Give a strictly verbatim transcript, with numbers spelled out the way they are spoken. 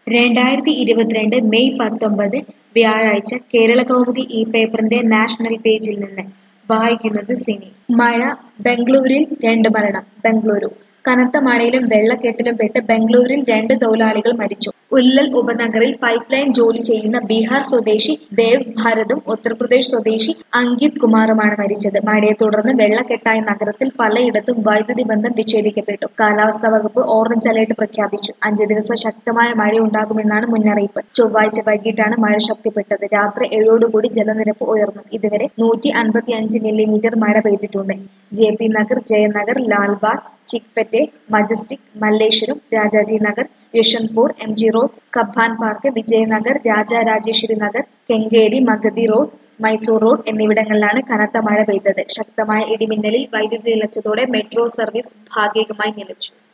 രണ്ടായിരത്തി ഇരുപത്തിരണ്ട് മെയ് പത്തൊമ്പത് വ്യാഴാഴ്ച കേരളകൗമുദി ഈ പേപ്പറിന്റെ നാഷണൽ പേജിൽ നിന്ന് വായിക്കുന്നത് സിനി. മഴ ബംഗളൂരിൽ രണ്ട് മരണം. ബംഗളൂരു കനത്ത മഴയിലും വെള്ളക്കെട്ടിലും പെട്ട് ബംഗളൂരിൽ രണ്ട് തൊഴിലാളികൾ മരിച്ചു. ഉല്ലൽ ഉപനഗറിൽ പൈപ്പ് ലൈൻ ജോലി ചെയ്യുന്ന ബീഹാർ സ്വദേശി ദേവ് ഭരതും ഉത്തർപ്രദേശ് സ്വദേശി അങ്കിത് കുമാറുമാണ് മരിച്ചത്. മഴയെ തുടർന്ന് വെള്ളക്കെട്ടായ നഗരത്തിൽ പലയിടത്തും വൈദ്യുതി ബന്ധം വിച്ഛേദിക്കപ്പെട്ടു. കാലാവസ്ഥാ വകുപ്പ് ഓറഞ്ച് അലേർട്ട് പ്രഖ്യാപിച്ചു. അഞ്ച് ദിവസം ശക്തമായ മഴയുണ്ടാകുമെന്നാണ് മുന്നറിയിപ്പ്. ചൊവ്വാഴ്ച വൈകിട്ടാണ് മഴ ശക്തിപ്പെട്ടത്. രാത്രി ഏഴോടുകൂടി ജലനിരപ്പ് ഉയർന്നു. ഇതുവരെ നൂറ്റി അൻപത്തി അഞ്ച് മില്ലിമീറ്റർ മഴ പെയ്തിട്ടുണ്ട്. J P Nagar, Jayanagar, Lalbagh, Chickpet, Majestic, Malleshwaram, Rajaji Nagar, Yeshwanthpur, M G road, Cubbon park, Vijayanagar, Raja Rajeshwari Nagar, Kengeri, Magadi road, Mysore road എന്നിവിടങ്ങളിലാണ് കനത്ത മഴ പെയ്തത്. ശക്തമായ ഇടിമിന്നലിൽ വൈദ്യുതി നിലച്ചതോടെ മെട്രോ സർവീസ് ഭാഗികമായി നിലച്ചു.